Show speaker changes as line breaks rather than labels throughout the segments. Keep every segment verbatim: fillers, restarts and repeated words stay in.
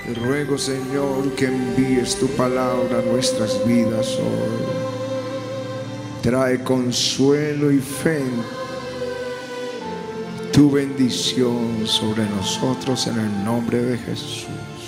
Te ruego, Señor, que envíes tu palabra a nuestras vidas hoy. Trae consuelo y fe, tu bendición sobre nosotros en el nombre de Jesús.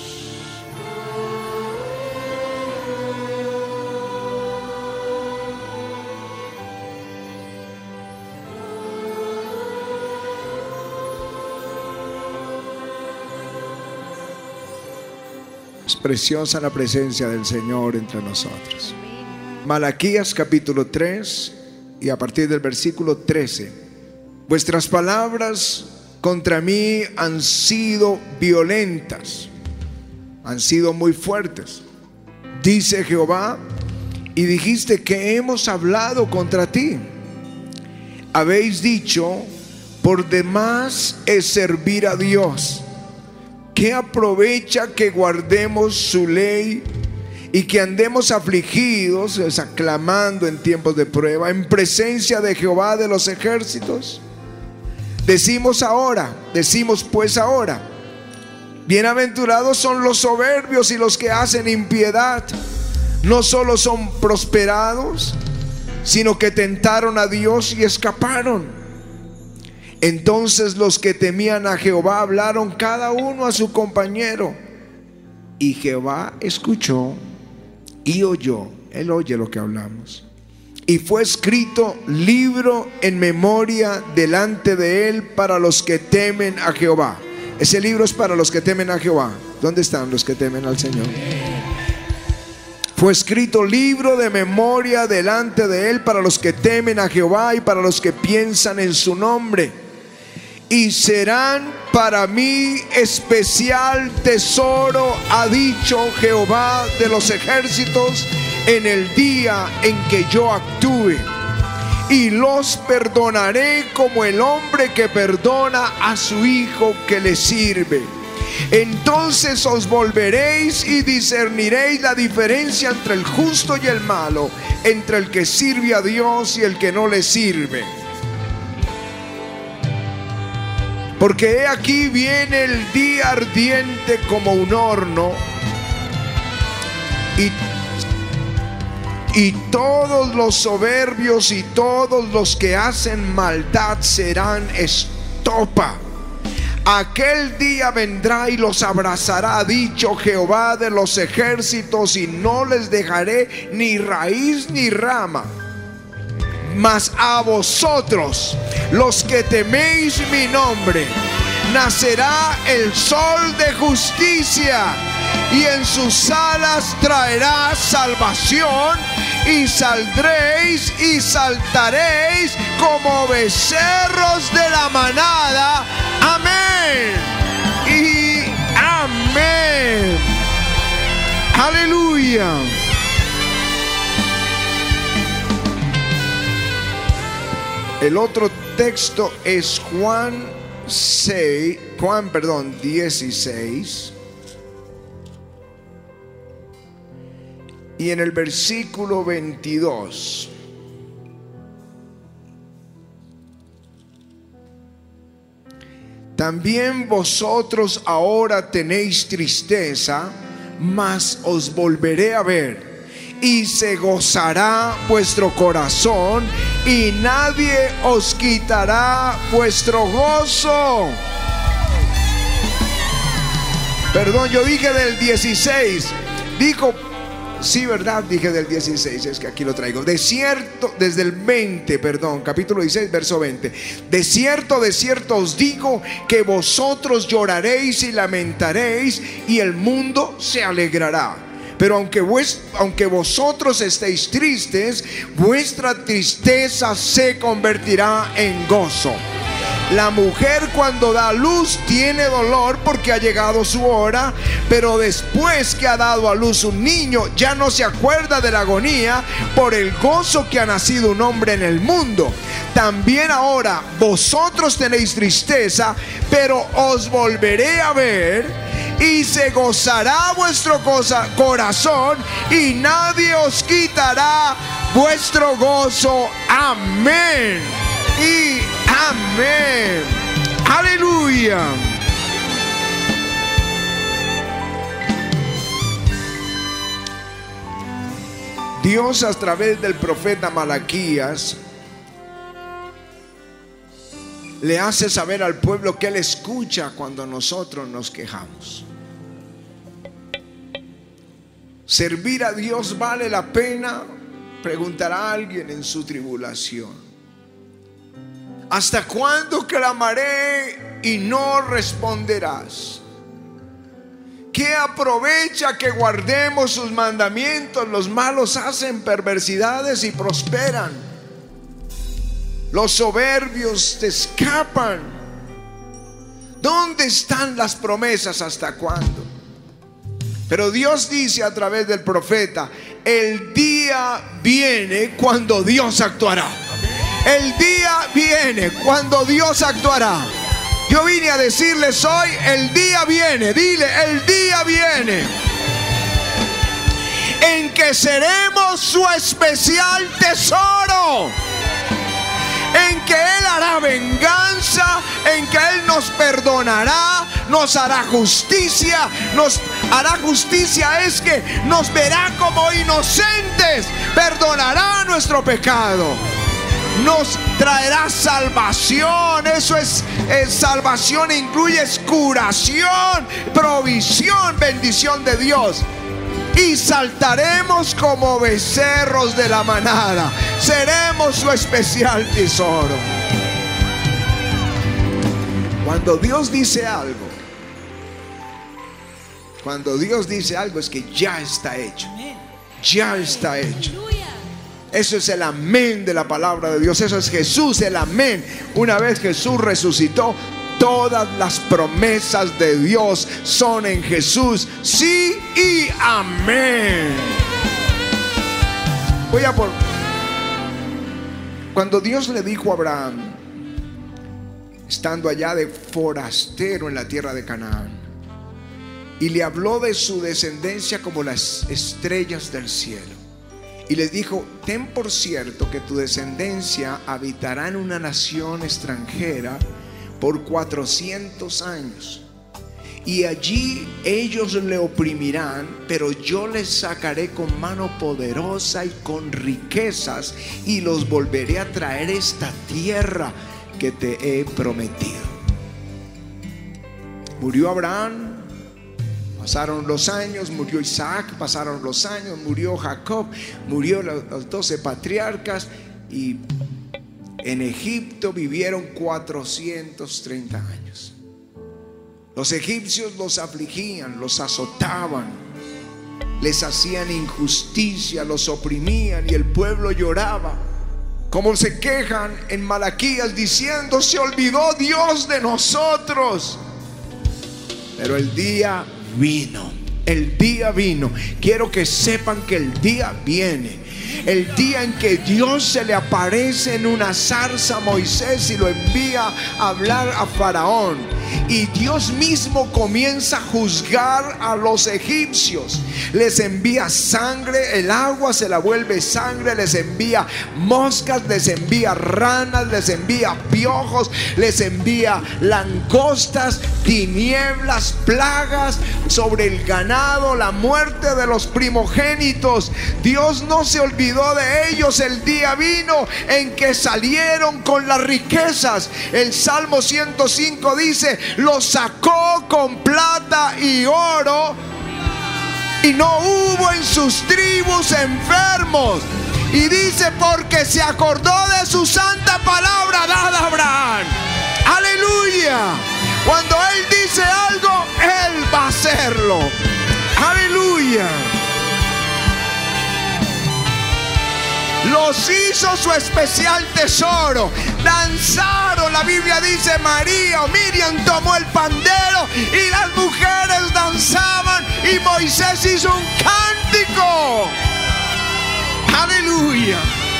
Es preciosa la presencia del Señor entre nosotros. Malaquías capítulo tres y a partir del versículo trece. Vuestras palabras contra mí han sido violentas, han sido muy fuertes, dice Jehová, y dijiste que hemos hablado contra ti. Habéis dicho, por demás es servir a Dios. ¿Qué aprovecha que guardemos su ley y que andemos afligidos, o sea, clamando en tiempos de prueba, en presencia de Jehová de los ejércitos? Decimos ahora, decimos pues ahora, bienaventurados son los soberbios y los que hacen impiedad. No solo son prosperados, sino que tentaron a Dios y escaparon. Entonces los que temían a Jehová hablaron cada uno a su compañero, y Jehová escuchó y oyó. Él oye lo que hablamos. Y fue escrito libro en memoria delante de él para los que temen a Jehová. Ese libro es para los que temen a Jehová. ¿Dónde están los que temen al Señor? Fue escrito libro de memoria delante de él para los que temen a Jehová y para los que piensan en su nombre. Y serán para mí especial tesoro, ha dicho Jehová de los ejércitos, en el día en que yo actúe. Y los perdonaré como el hombre que perdona a su hijo que le sirve. Entonces os volveréis y discerniréis la diferencia entre el justo y el malo, entre el que sirve a Dios y el que no le sirve. Porque he aquí viene el día ardiente como un horno, y, y todos los soberbios y todos los que hacen maldad serán estopa. Aquel día vendrá y los abrazará, ha dicho Jehová de los ejércitos, y no les dejaré ni raíz ni rama. Mas a vosotros, los que teméis mi nombre, nacerá el sol de justicia, y en sus alas traerá salvación, y saldréis y saltaréis como becerros de la manada. Amén y amén. Aleluya. El otro texto es Juan seis, Juan, perdón, dieciséis. Y en el versículo veintidós. También vosotros ahora tenéis tristeza, mas os volveré a ver, y se gozará vuestro corazón, y nadie os quitará vuestro gozo. Perdón, yo dije del dieciséis. Dijo, sí, verdad, dije del dieciséis, es que aquí lo traigo. De cierto, desde el veinte, perdón, capítulo dieciséis, verso veinte. De cierto, de cierto os digo que vosotros lloraréis y lamentaréis, y el mundo se alegrará. Pero aunque, vues, aunque vosotros estéis tristes, vuestra tristeza se convertirá en gozo. La mujer cuando da a luz tiene dolor porque ha llegado su hora, pero después que ha dado a luz un niño, ya no se acuerda de la agonía por el gozo que ha nacido un hombre en el mundo. También ahora vosotros tenéis tristeza, pero os volveré a ver, y se gozará vuestro corazón, y nadie os quitará vuestro gozo. Amén y amén. Aleluya. Dios a través del profeta Malaquías le hace saber al pueblo que Él escucha cuando nosotros nos quejamos. ¿Servir a Dios vale la pena?, preguntará alguien en su tribulación. ¿Hasta cuándo clamaré y no responderás? ¿Qué aprovecha que guardemos sus mandamientos? Los malos hacen perversidades y prosperan. Los soberbios te escapan. ¿Dónde están las promesas? ¿Hasta cuándo? Pero Dios dice a través del profeta: el día viene cuando Dios actuará. El día viene cuando Dios actuará. Yo vine a decirles hoy: el día viene. Dile: el día viene en que seremos su especial tesoro, en que Él hará venganza, en que Él nos perdonará, nos hará justicia. Nos hará justicia es que nos verá como inocentes, perdonará nuestro pecado, nos traerá salvación. Eso es, es salvación, incluye curación, provisión, bendición de Dios. Y saltaremos como becerros de la manada. Seremos su especial tesoro. Cuando Dios dice algo, cuando Dios dice algo es que ya está hecho. Ya está hecho. Eso es el amén de la palabra de Dios. Eso es Jesús, el amén. Una vez Jesús resucitó, todas las promesas de Dios son en Jesús. Sí y amén. Voy a por... Cuando Dios le dijo a Abraham, estando allá de forastero en la tierra de Canaán, y le habló de su descendencia como las estrellas del cielo, y les dijo: ten por cierto que tu descendencia habitará en una nación extranjera por cuatrocientos años, y allí ellos le oprimirán, pero yo les sacaré con mano poderosa y con riquezas, y los volveré a traer a esta tierra que te he prometido. Murió Abraham, pasaron los años, murió Isaac, pasaron los años, murió Jacob, murió los doce patriarcas, y en Egipto vivieron cuatrocientos treinta años. Los egipcios los afligían, los azotaban, les hacían injusticia, los oprimían, y el pueblo lloraba, como se quejan en Malaquías diciendo: se olvidó Dios de nosotros. Pero el día vino, el día vino. Quiero que sepan que el día viene. El día en que Dios se le aparece en una zarza a Moisés y lo envía a hablar a Faraón, y Dios mismo comienza a juzgar a los egipcios. Les envía sangre, el agua se la vuelve sangre, les envía moscas, les envía ranas, les envía piojos, les envía langostas, tinieblas, plagas sobre el ganado, la muerte de los primogénitos. Dios no se olvidó de ellos. El día vino en que salieron con las riquezas. El Salmo ciento cinco dice: los sacó con plata y oro, y no hubo en sus tribus enfermos. Y dice: porque se acordó de su santa palabra dada a Abraham. Aleluya. Cuando Él dice algo, Él va a hacerlo. Aleluya. Los hizo su especial tesoro. Danzaron, la Biblia dice, María o Miriam tomó el pandero y las mujeres danzaban, y Moisés hizo un cántico. Aleluya.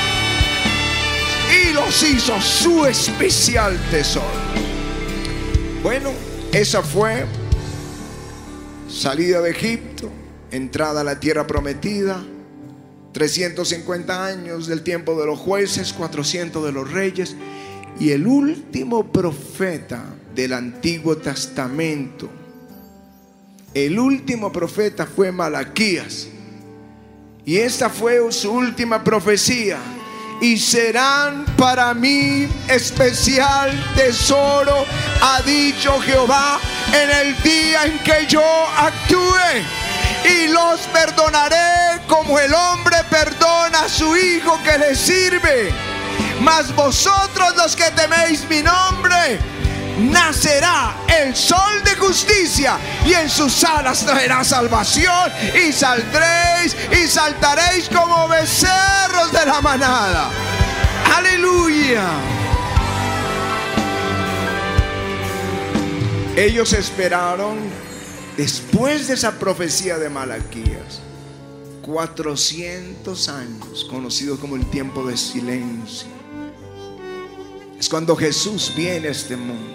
Y los hizo su especial tesoro. Bueno, esa fue salida de Egipto, entrada a la tierra prometida. trescientos cincuenta años del tiempo de los jueces, cuatrocientos de los reyes, y el último profeta del Antiguo Testamento, el último profeta fue Malaquías. Y esta fue su última profecía. Y serán para mí especial tesoro, ha dicho Jehová, en el día en que yo actúe. Y los perdonaré como el hombre perdona a su hijo que le sirve. Mas vosotros, los que teméis mi nombre, nacerá el sol de justicia, y en sus alas traerá salvación, y saldréis y saltaréis como becerros de la manada. Aleluya. Ellos esperaron, después de esa profecía de Malaquías, cuatrocientos años, conocido como el tiempo de silencio. Es cuando Jesús viene a este mundo.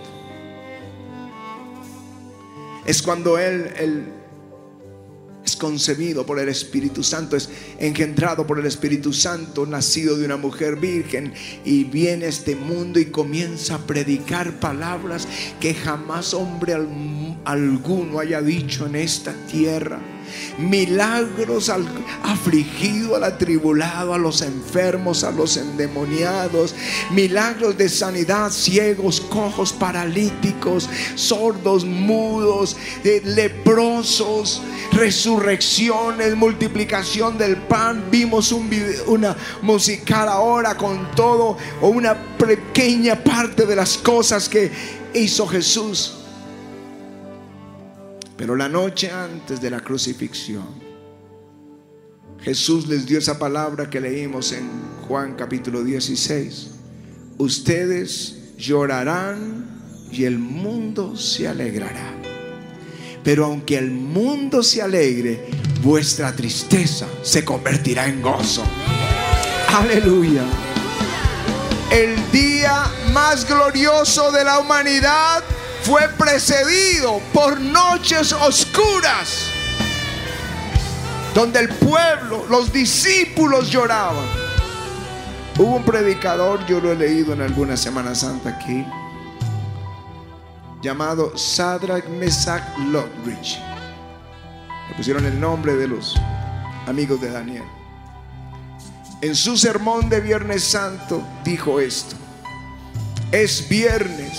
Es cuando Él, Él es concebido por el Espíritu Santo, es engendrado por el Espíritu Santo, nacido de una mujer virgen, y viene a este mundo y comienza a predicar palabras que jamás hombre al, alguno haya dicho en esta tierra. Milagros al afligido, al atribulado, a los enfermos, a los endemoniados. Milagros de sanidad, ciegos, cojos, paralíticos, sordos, mudos, eh, leprosos, resurrecciones, multiplicación del pan. Vimos un video, una musical ahora con todo, o una pequeña parte de las cosas que hizo Jesús. Pero la noche antes de la crucifixión, Jesús les dio esa palabra que leímos en Juan capítulo dieciséis. Ustedes llorarán y el mundo se alegrará. Pero aunque el mundo se alegre, vuestra tristeza se convertirá en gozo. Aleluya. El día más glorioso de la humanidad fue precedido por noches oscuras, donde el pueblo, los discípulos lloraban. Hubo un predicador, yo lo he leído en alguna Semana Santa aquí, llamado Sadrach, Mesach, Lodrich. Le pusieron el nombre de los amigos de Daniel. En su sermón de Viernes Santo dijo esto: es viernes,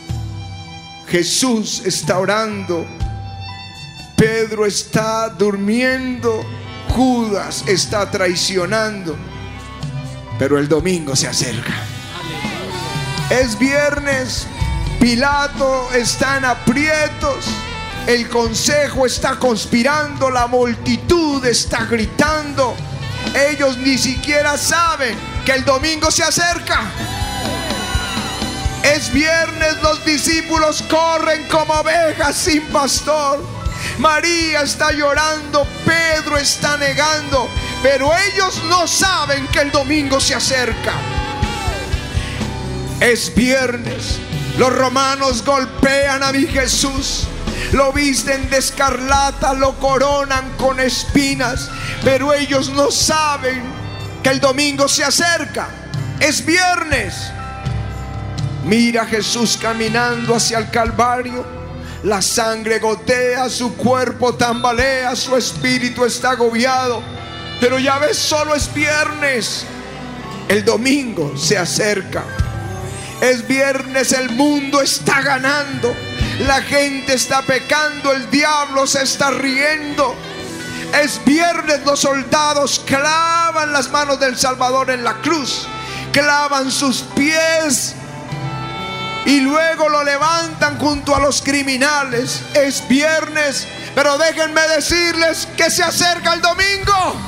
Jesús está orando, Pedro está durmiendo, Judas está traicionando, pero el domingo se acerca. Es viernes, Pilato está en aprietos, el consejo está conspirando, la multitud está gritando. Ellos ni siquiera saben que el domingo se acerca. Es viernes, los discípulos corren como ovejas sin pastor. María está llorando, Pedro está negando, pero ellos no saben que el domingo se acerca. Es viernes, los romanos golpean a mi Jesús, lo visten de escarlata, lo coronan con espinas, pero ellos no saben que el domingo se acerca. Es viernes. Mira a Jesús caminando hacia el Calvario. La sangre gotea, su cuerpo tambalea, su espíritu está agobiado. Pero ya ves, solo es viernes. El domingo se acerca. Es viernes, el mundo está ganando, la gente está pecando, el diablo se está riendo. Es viernes, los soldados clavan las manos del Salvador en la cruz, clavan sus pies y luego lo levantan junto a los criminales. Es viernes, pero déjenme decirles que se acerca el domingo.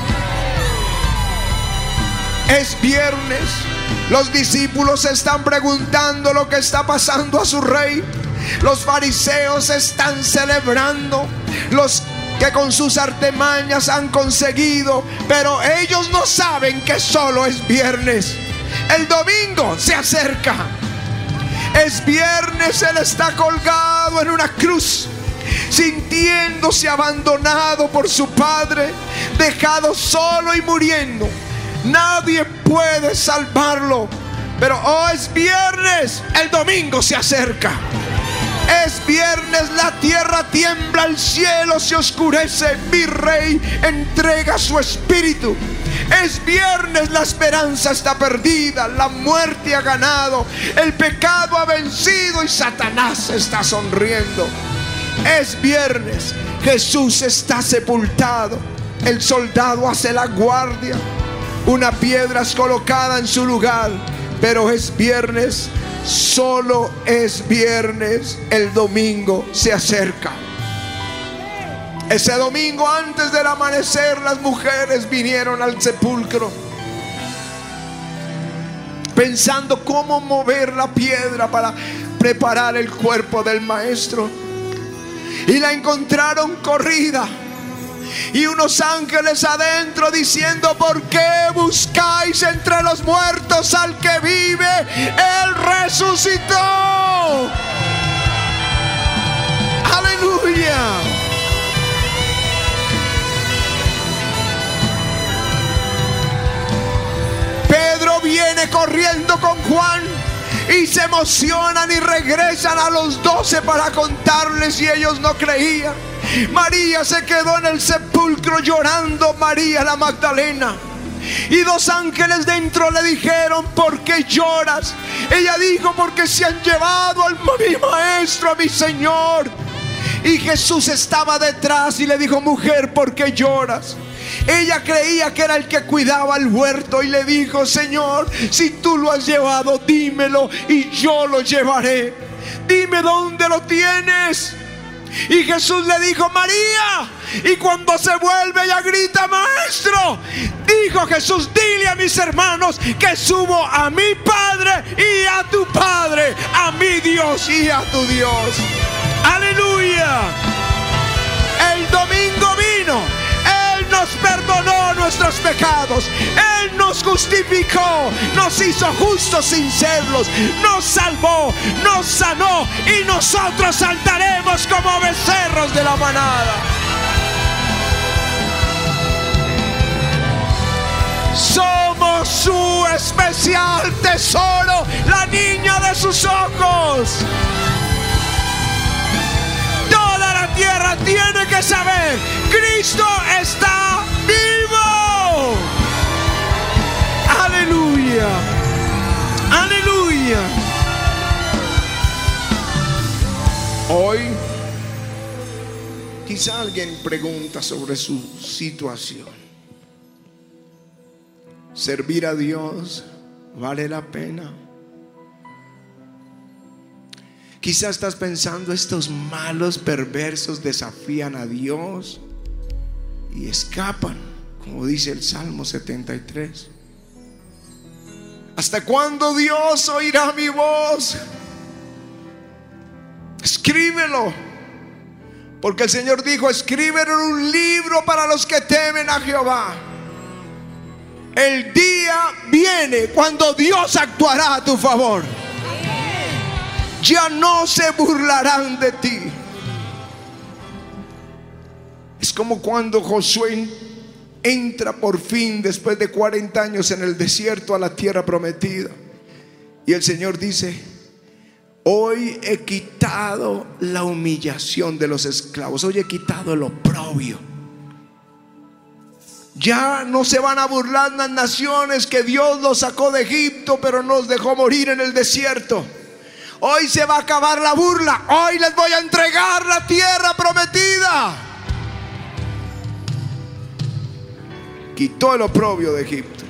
Es viernes, los discípulos están preguntando lo que está pasando a su rey. Los fariseos están celebrando, los que con sus artimañas han conseguido, pero ellos no saben que solo es viernes. El domingo se acerca. Es viernes, Él está colgado en una cruz, sintiéndose abandonado por su Padre, dejado solo y muriendo. Nadie puede salvarlo, pero hoy es viernes, el domingo se acerca. Es viernes, la tierra tiembla, el cielo se oscurece, mi rey entrega su espíritu. Es viernes, la esperanza está perdida, la muerte ha ganado, el pecado ha vencido y Satanás está sonriendo. Es viernes, Jesús está sepultado, el soldado hace la guardia, una piedra es colocada en su lugar, pero es viernes, solo es viernes, el domingo se acerca. Ese domingo antes del amanecer las mujeres vinieron al sepulcro pensando cómo mover la piedra para preparar el cuerpo del maestro, y la encontraron corrida y unos ángeles adentro diciendo: ¿por qué buscáis entre los muertos al que vive? Él resucitó. Aleluya. Pedro viene corriendo con Juan y se emocionan y regresan a los doce para contarles, y ellos no creían. María se quedó en el sepulcro llorando, María la Magdalena. Y dos ángeles dentro le dijeron: ¿por qué lloras? Ella dijo: porque se han llevado al mi maestro, a mi Señor. Y Jesús estaba detrás y le dijo: mujer, ¿por qué lloras? Ella creía que era el que cuidaba el huerto y le dijo: Señor, si tú lo has llevado, dímelo y yo lo llevaré. Dime dónde lo tienes. Y Jesús le dijo: María. Y cuando se vuelve, ella grita: maestro. Dijo Jesús: dile a mis hermanos que subo a mi Padre y a tu Padre, a mi Dios y a tu Dios. Aleluya. El domingo vino, nos perdonó nuestros pecados, Él nos justificó, nos hizo justos sin serlos, nos salvó, nos sanó, y nosotros saltaremos como becerros de la manada. Somos su especial tesoro, la niña de sus ojos. La tierra tiene que saber: Cristo está vivo. Aleluya, aleluya. Hoy quizá alguien pregunta sobre su situación. ¿Servir a Dios vale la pena? Quizás estás pensando: estos malos perversos desafían a Dios y escapan, como dice el Salmo setenta y tres. ¿Hasta cuándo Dios oirá mi voz? Escríbelo, porque el Señor dijo: escríbelo en un libro para los que temen a Jehová. El día viene cuando Dios actuará a tu favor. Ya no se burlarán de ti. Es como cuando Josué entra por fin, después de cuarenta años en el desierto, a la tierra prometida, y el Señor dice: hoy he quitado la humillación de los esclavos, hoy he quitado el oprobio. Ya no se van a burlar las naciones que Dios los sacó de Egipto, pero nos dejó morir en el desierto. Hoy se va a acabar la burla. Hoy les voy a entregar la tierra prometida. Quitó el oprobio de Egipto.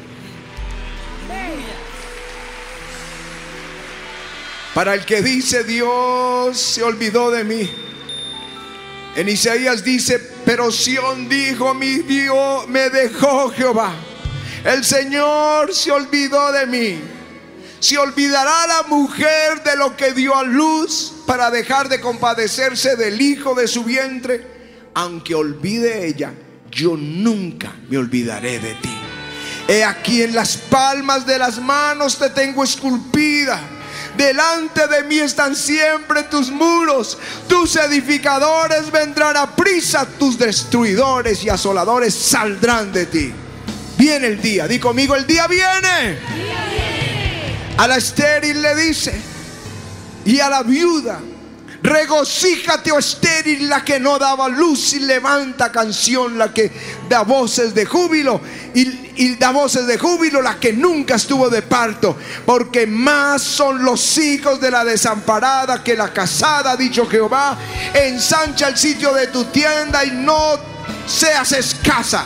Para el que dice: Dios se olvidó de mí. En Isaías dice: pero Sión dijo: mi Dios me dejó Jehová. El Señor se olvidó de mí. ¿Se olvidará la mujer de lo que dio a luz para dejar de compadecerse del hijo de su vientre? Aunque olvide ella, yo nunca me olvidaré de ti. He aquí en las palmas de las manos te tengo esculpida. Delante de mí están siempre tus muros. Tus edificadores vendrán a prisa, tus destruidores y asoladores saldrán de ti. Viene el día, di conmigo: el día viene. A la estéril le dice, y a la viuda Regocíjate, oh estéril, la que no daba luz, y levanta canción la que da voces de júbilo, y, y da voces de júbilo la que nunca estuvo de parto, porque más son los hijos de la desamparada que la casada, ha dicho Jehová. Ensancha el sitio de tu tienda y no seas escasa.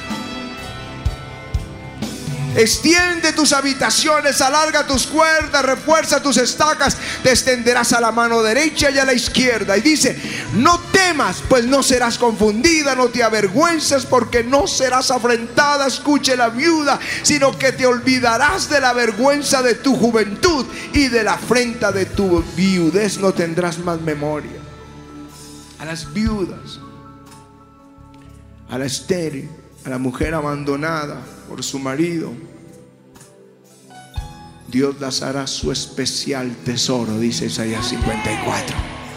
Extiende tus habitaciones, alarga tus cuerdas, refuerza tus estacas, te extenderás a la mano derecha y a la izquierda. Y dice: no temas, pues no serás confundida, no te avergüences, porque no serás afrentada, escuche la viuda, sino que te olvidarás de la vergüenza de tu juventud, y de la afrenta de tu viudez no tendrás más memoria. A las viudas, a la estéril, a la mujer abandonada por su marido, Dios las hará su especial tesoro, dice Isaías cincuenta y cuatro.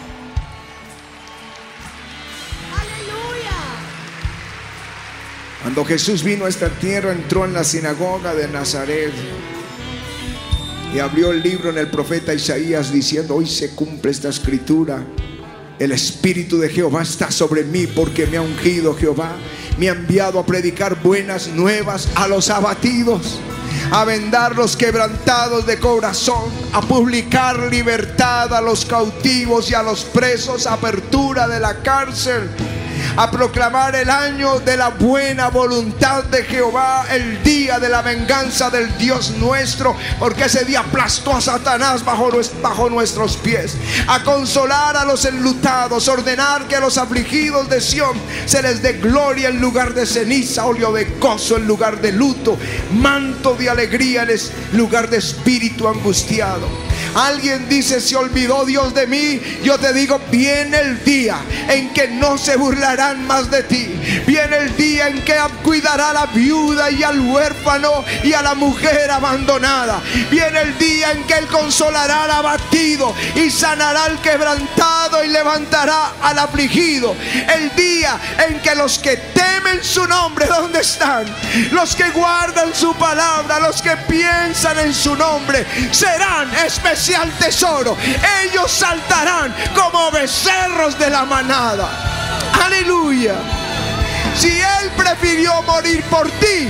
Cuando Jesús vino a esta tierra, entró en la sinagoga de Nazaret y abrió el libro en el profeta Isaías, diciendo: hoy se cumple esta escritura. El Espíritu de Jehová está sobre mí, porque me ha ungido Jehová, me ha enviado a predicar buenas nuevas a los abatidos, a vendar los quebrantados de corazón, a publicar libertad a los cautivos y a los presos, apertura de la cárcel, a proclamar el año de la buena voluntad de Jehová, el día de la venganza del Dios nuestro, porque ese día aplastó a Satanás bajo, bajo nuestros pies, a consolar a los enlutados, ordenar que a los afligidos de Sión se les dé gloria en lugar de ceniza, óleo de gozo en lugar de luto, manto de alegría en lugar de espíritu angustiado. Alguien dice: se olvidó Dios de mí. Yo te digo: viene el día en que no se burlarán más de ti. Viene el día en que cuidará a la viuda y al huérfano y a la mujer abandonada. Viene el día en que Él consolará al abatido y sanará al quebrantado y levantará al afligido. El día en que los que temen su nombre, ¿dónde están? Los que guardan su palabra, los que piensan en su nombre, serán especialmente tesoro. Ellos saltarán como becerros de la manada. Aleluya. Si Él prefirió morir por ti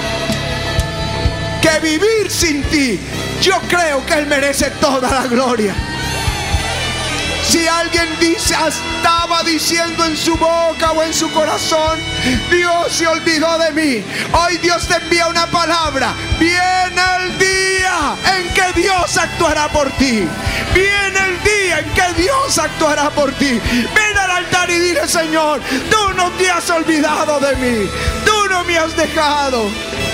que vivir sin ti, yo creo que Él merece toda la gloria. Si alguien dice, estaba diciendo en su boca o en su corazón: Dios se olvidó de mí, hoy Dios te envía una palabra. Viene el día en que Dios actuará por ti. Viene el día en que Dios actuará por ti. Ven al altar y dile: Señor, tú no te has olvidado de mí, tú no me has dejado.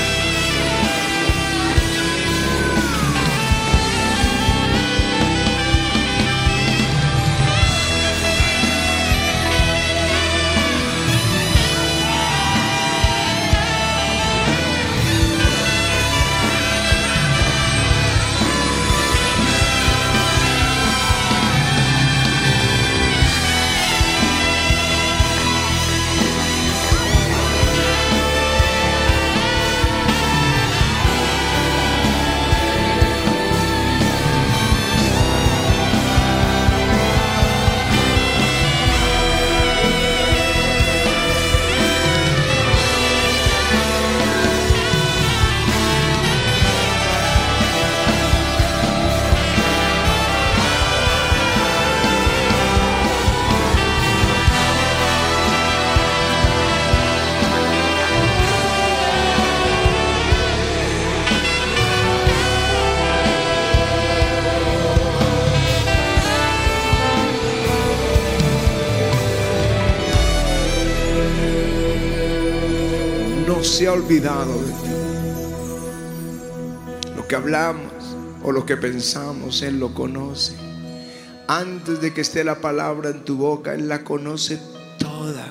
Se ha olvidado de ti. Lo que hablamos o lo que pensamos, Él lo conoce. Antes de que esté la palabra en tu boca, Él la conoce toda.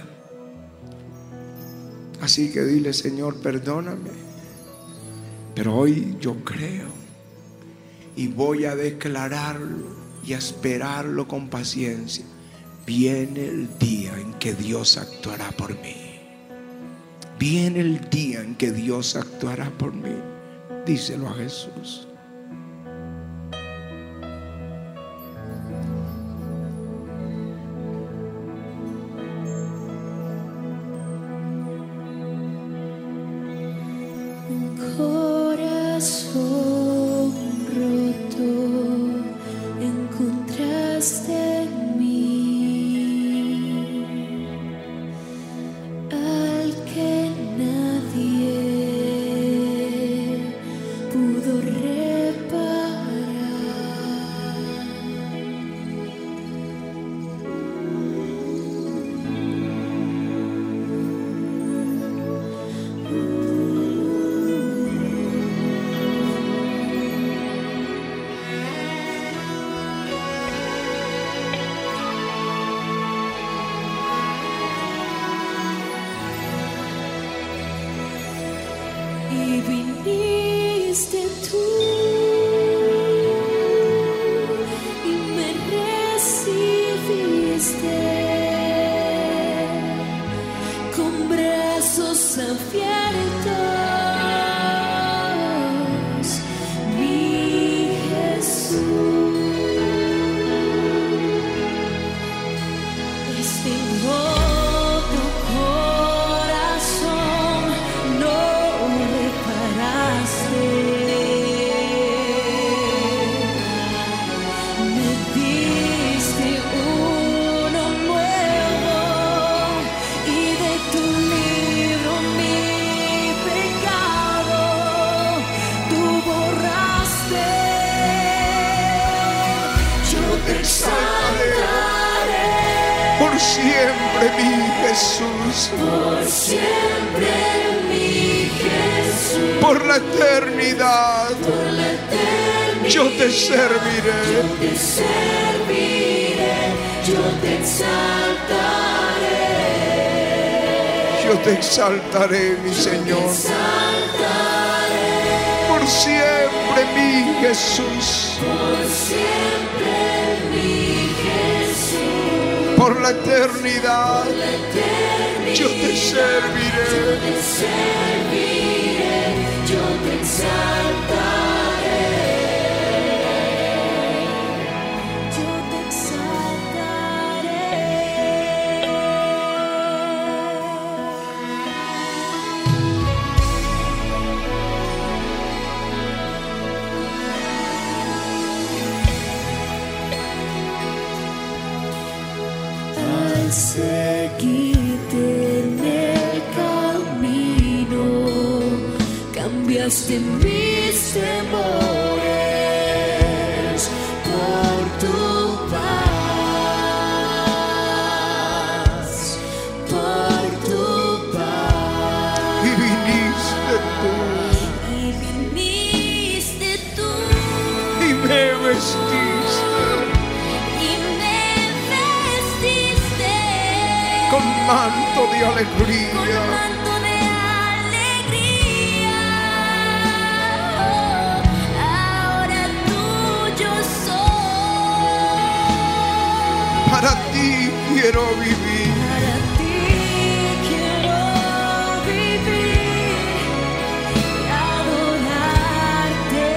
Así que dile: Señor, perdóname, pero hoy yo creo y voy a declararlo y a esperarlo con paciencia. Viene el día en que Dios actuará por mí. Viene el día en que Dios actuará por mí. Díselo a Jesús.
viniste tú y me recibiste con brazos abiertos, mi Jesús. Este roto corazón no reparaste, me diste uno nuevo y de tu libro mi pecado tú borraste. Yo te exaltaré
por siempre, mi Jesús,
por siempre, mi Jesús,
por la eternidad.
por la eternidad.
Yo te serviré,
Yo te serviré, yo te exaltaré,
yo te exaltaré, mi Señor,
exaltaré
por siempre, mi Jesús,
por siempre, mi Jesús,
por la eternidad.
la eternidad.
Yo te serviré,
Yo te serviré, yo te exaltaré, yo te exaltaré. Al seguirte en el camino, cambiaste mis temores por tu paz, por tu paz.
y viniste tú
Y viniste tú
y me vestiste
y me vestiste
con manto de
con
alegría.
manto de alegría. Ahora tuyo soy.
Para ti quiero vivir,
Para ti quiero vivir y adorarte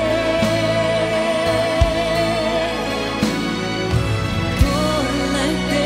por la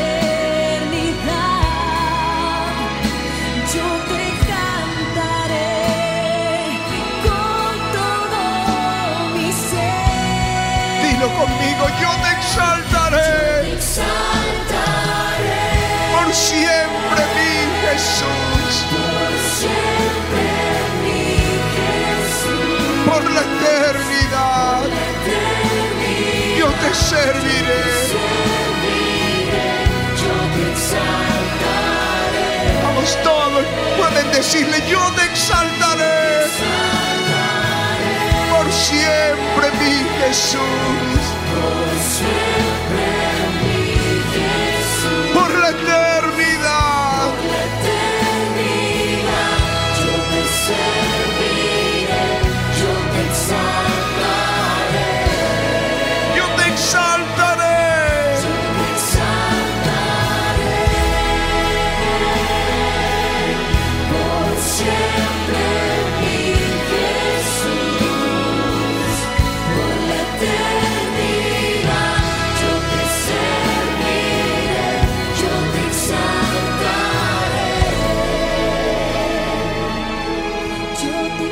eternidad. Yo te cantaré con todo mi ser.
dilo conmigo, yo te exaltaré
Exaltaré
por siempre, mi Jesús,
por siempre, mi Jesús.
por la eternidad.
Eternidad.
Yo te serviré,
Serviré, yo te exaltaré,
vamos todos, pueden decirle, yo te exaltaré por siempre, mi Jesús,
por siempre, mi Jesús.
por la eternidad.
La eternidad, yo te serviré, yo te exaltaré,
Yo te exaltaré,
yo te exaltaré por siempre, mi Jesús. Por la eternidad, yo te serviré, yo te exaltaré, yo te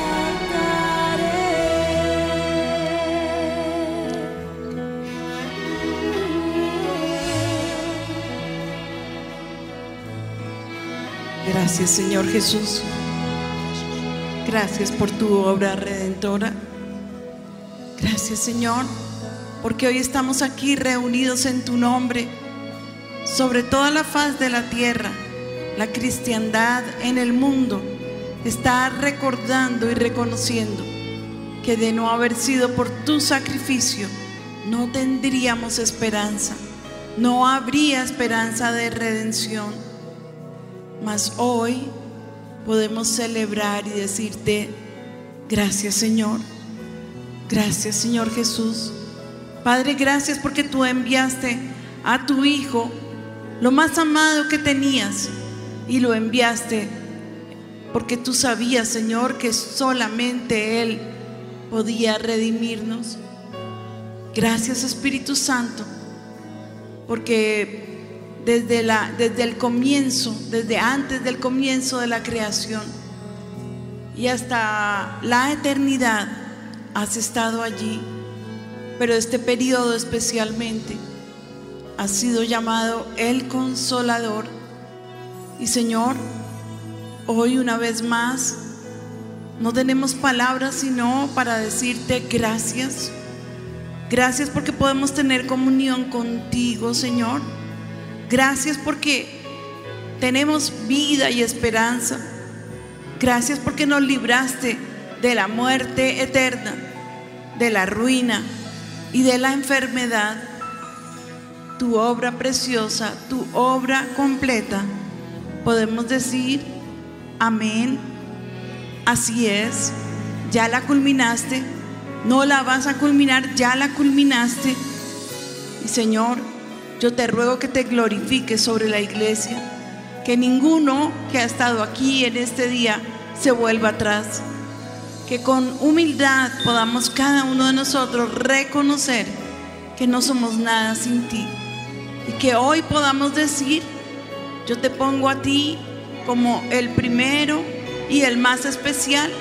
exaltaré.
Gracias, Señor Jesús. Gracias por tu obra redentora. Gracias, Señor, porque hoy estamos aquí reunidos en tu nombre. Sobre toda la faz de la tierra, la cristiandad en el mundo está recordando y reconociendo que de no haber sido por tu sacrificio, no tendríamos esperanza, no habría esperanza de redención. Mas hoy podemos celebrar y decirte Gracias, Señor. Gracias, Señor Jesús. Padre, gracias porque tú enviaste a tu Hijo, lo más amado que tenías, y lo enviaste porque tú sabías, Señor, que solamente Él podía redimirnos. Gracias, Espíritu Santo, porque desde, la, desde el comienzo, desde antes del comienzo de la creación y hasta la eternidad, has estado allí. Pero este periodo especialmente ha sido llamado el Consolador. Y Señor, hoy una vez más no tenemos palabras sino para decirte gracias. Gracias porque podemos tener comunión contigo, Señor. Gracias porque tenemos vida y esperanza. Gracias porque nos libraste de la muerte eterna, de la ruina y de la enfermedad. Tu obra preciosa, tu obra completa, podemos decir amén. Así es, ya la culminaste, no la vas a culminar, ya la culminaste. Y Señor, yo te ruego que te glorifiques sobre la iglesia, que ninguno que ha estado aquí en este día se vuelva atrás, que con humildad podamos cada uno de nosotros reconocer que no somos nada sin ti, y que hoy podamos decir: yo te pongo a ti como el primero y el más especial.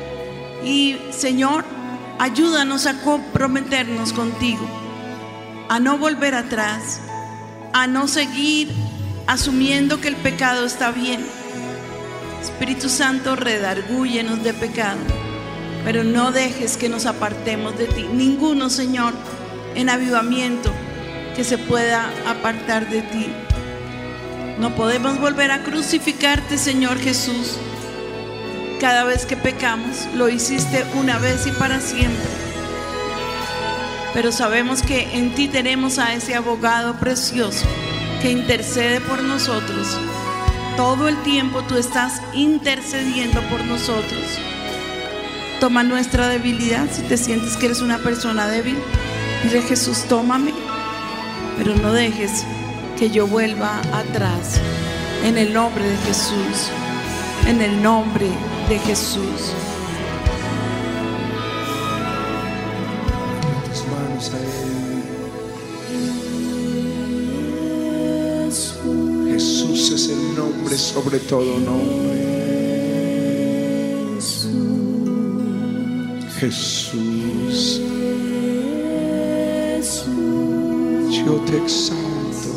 Y Señor, ayúdanos a comprometernos contigo, a no volver atrás, a no seguir asumiendo que el pecado está bien. Espíritu Santo, redargúyenos de pecado, pero no dejes que nos apartemos de ti. Ninguno, Señor, en avivamiento que se pueda apartar de ti. No podemos volver a crucificarte, Señor Jesús. Cada vez que pecamos, lo hiciste una vez y para siempre. Pero sabemos que en ti tenemos a ese abogado precioso que intercede por nosotros. Todo el tiempo tú estás intercediendo por nosotros. Toma nuestra debilidad. Si te sientes que eres una persona débil, dile: Jesús, tómame, pero no dejes que yo vuelva atrás. En el nombre de Jesús, en el nombre de Jesús.
Tus manos a Él. Jesús es el nombre sobre todo nombre. Jesús, yo te exalto.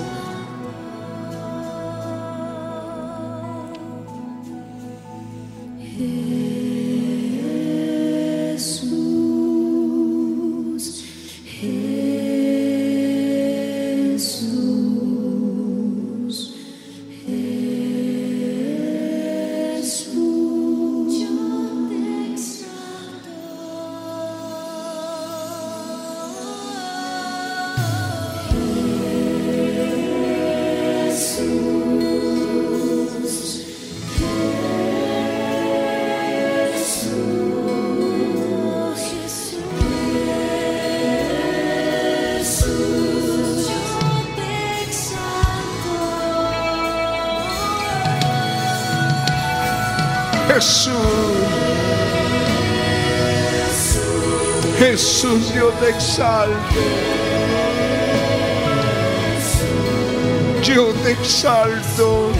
Jesús, Jesús, yo te exalto. Yo te exalto.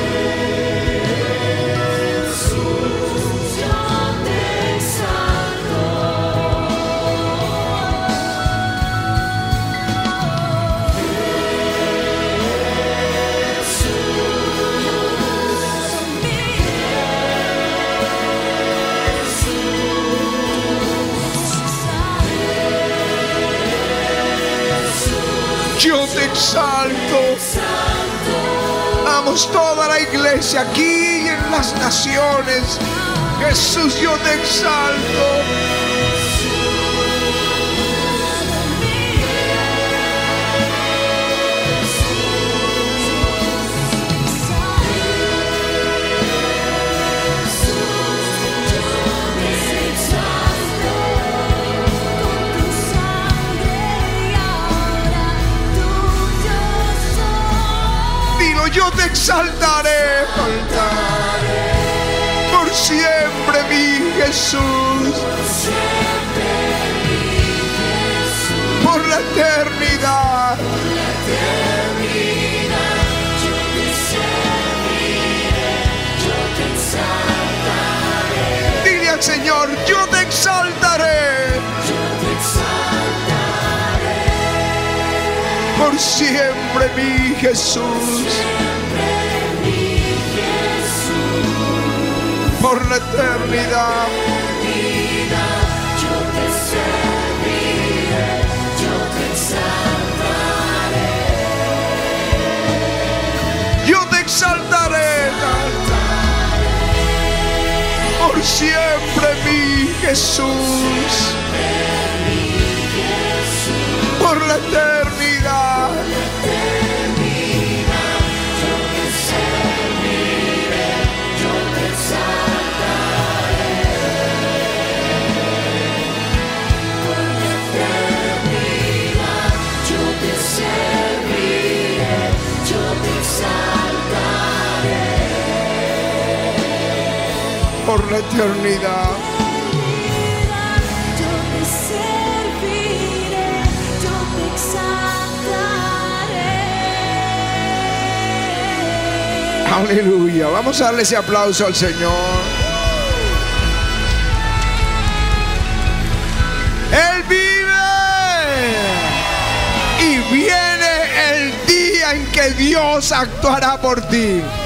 Yo te exalto. Vamos toda la iglesia aquí y en las naciones. Jesús, yo te exalto.
Jesús, yo te exalto.
Yo te exaltaré por siempre, mi Jesús, por la eternidad. Dile al Señor, yo te exaltaré por siempre, mi Jesús, por la eternidad. Yo te exaltaré por siempre, mi Jesús, por la eternidad. Por la eternidad.
Yo te serviré, yo te exaltaré.
Aleluya. Vamos a darle ese aplauso al Señor. Él vive y viene el día en que Dios actuará por ti.